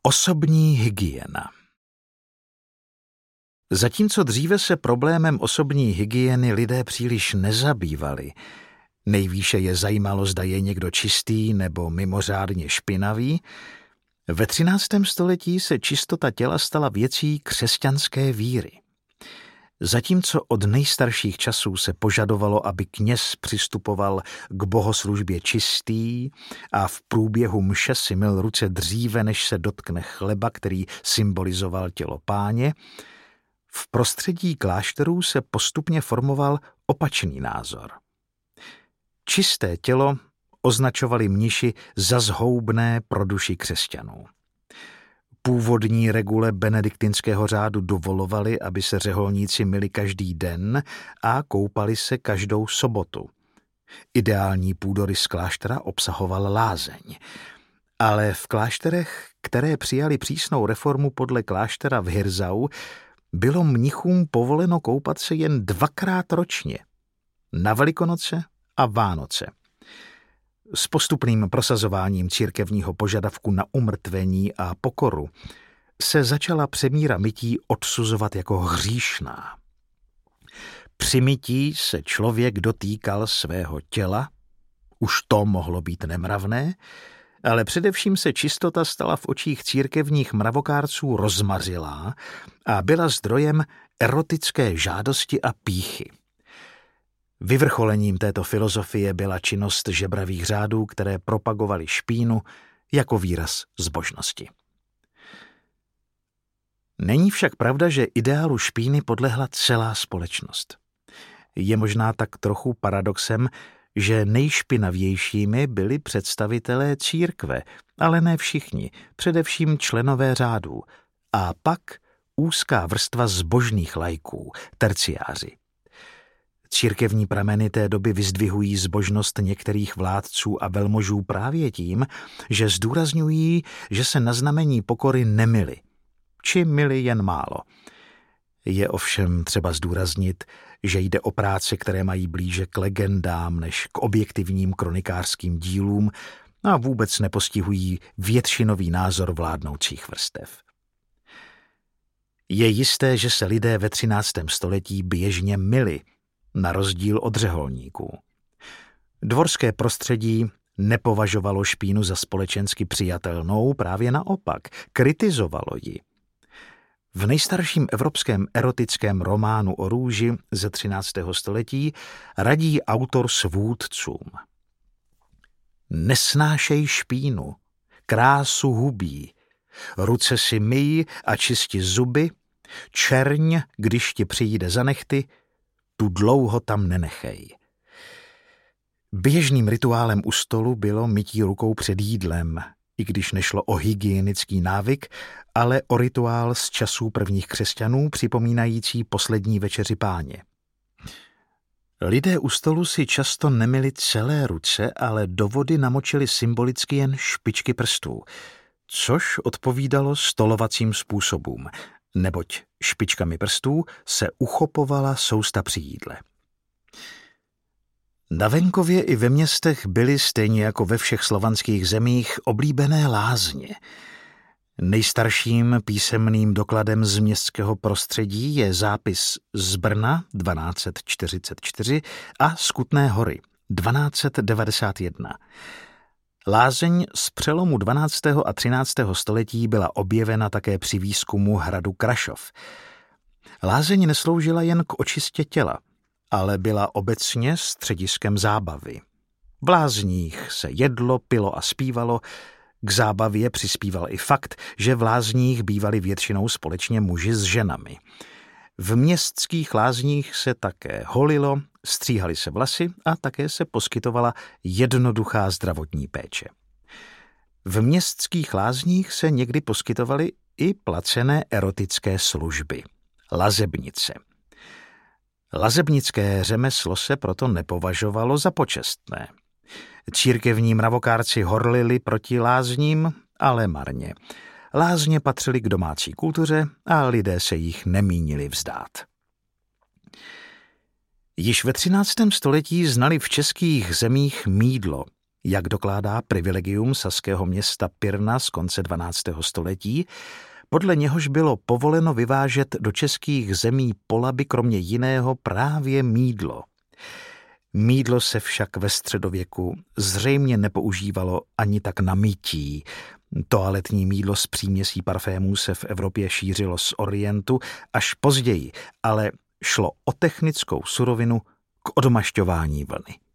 Osobní hygiena. Zatímco dříve se problémem osobní hygieny lidé příliš nezabývali, nejvýše je zajímalo, zda je někdo čistý nebo mimořádně špinavý, ve 13. století se čistota těla stala věcí křesťanské víry. Zatímco od nejstarších časů se požadovalo, aby kněz přistupoval k bohoslužbě čistý a v průběhu mše si myl ruce dříve, než se dotkne chleba, který symbolizoval tělo Páně, v prostředí klášterů se postupně formoval opačný názor. Čisté tělo označovali mniši za zhoubné pro duši křesťanů. Původní regule benediktinského řádu dovolovaly, aby se řeholníci myli každý den a koupali se každou sobotu. Ideální půdorys kláštera obsahoval lázeň. Ale v klášterech, které přijali přísnou reformu podle kláštera v Hirzau, bylo mnichům povoleno koupat se jen 2krát ročně. Na Velikonoce a Vánoce. S postupným prosazováním církevního požadavku na umrtvení a pokoru se začala přemíra mytí odsuzovat jako hříšná. Při mytí se člověk dotýkal svého těla, už to mohlo být nemravné, ale především se čistota stala v očích církevních mravokárců rozmařilá a byla zdrojem erotické žádosti a pýchy. Vyvrcholením této filozofie byla činnost žebravých řádů, které propagovaly špínu jako výraz zbožnosti. Není však pravda, že ideálu špíny podlehla celá společnost. Je možná tak trochu paradoxem, že nejšpinavějšími byli představitelé církve, ale ne všichni, především členové řádů, a pak úzká vrstva zbožných laiků, terciáři. Církevní prameny té doby vyzdvihují zbožnost některých vládců a velmožů právě tím, že zdůrazňují, že se na znamení pokory nemyli, či myli jen málo. Je ovšem třeba zdůraznit, že jde o práce, které mají blíže k legendám než k objektivním kronikářským dílům a vůbec nepostihují většinový názor vládnoucích vrstev. Je jisté, že se lidé ve 13. století běžně myli, na rozdíl od řeholníků. Dvorské prostředí nepovažovalo špínu za společensky přijatelnou, právě naopak, kritizovalo ji. V nejstarším evropském erotickém románu o růži ze 13. století radí autor svůdcům. Nesnášej špínu, krásu hubí, ruce si myj a čisti zuby, čerň, když ti přijde za nehty, tu dlouho tam nenechej. Běžným rituálem u stolu bylo mytí rukou před jídlem, i když nešlo o hygienický návyk, ale o rituál z časů prvních křesťanů připomínající poslední večeři Páně. Lidé u stolu si často nemyli celé ruce, ale do vody namočili symbolicky jen špičky prstů, což odpovídalo stolovacím způsobům, neboť špičkami prstů se uchopovala sousta při jídle. Na venkově i ve městech byly stejně jako ve všech slovanských zemích oblíbené lázně. Nejstarším písemným dokladem z městského prostředí je zápis z Brna 1244 a z Kutné Hory 1291. Lázeň z přelomu 12. a 13. století byla objevena také při výzkumu hradu Krašov. Lázeň nesloužila jen k očistě těla, ale byla obecně střediskem zábavy. V lázních se jedlo, pilo a zpívalo, k zábavě přispíval i fakt, že v lázních bývali většinou společně muži s ženami. V městských lázních se také holilo, stříhaly se vlasy a také se poskytovala jednoduchá zdravotní péče. V městských lázních se někdy poskytovaly i placené erotické služby, lazebnice. Lazebnické řemeslo se proto nepovažovalo za počestné. Církevní mravokárci horlili proti lázním, ale marně. Lázně patřily k domácí kultuře a lidé se jich nemínili vzdát. Již ve 13. století znali v českých zemích mýdlo, Jak dokládá privilegium saského města Pirna z konce 12. století, podle něhož bylo povoleno vyvážet do českých zemí Polaby kromě jiného právě mýdlo. Mýdlo se však ve středověku zřejmě nepoužívalo ani tak na mytí. Toaletní mýdlo s příměsí parfémů se v Evropě šířilo z Orientu až později, ale šlo o technickou surovinu k odmašťování vlny.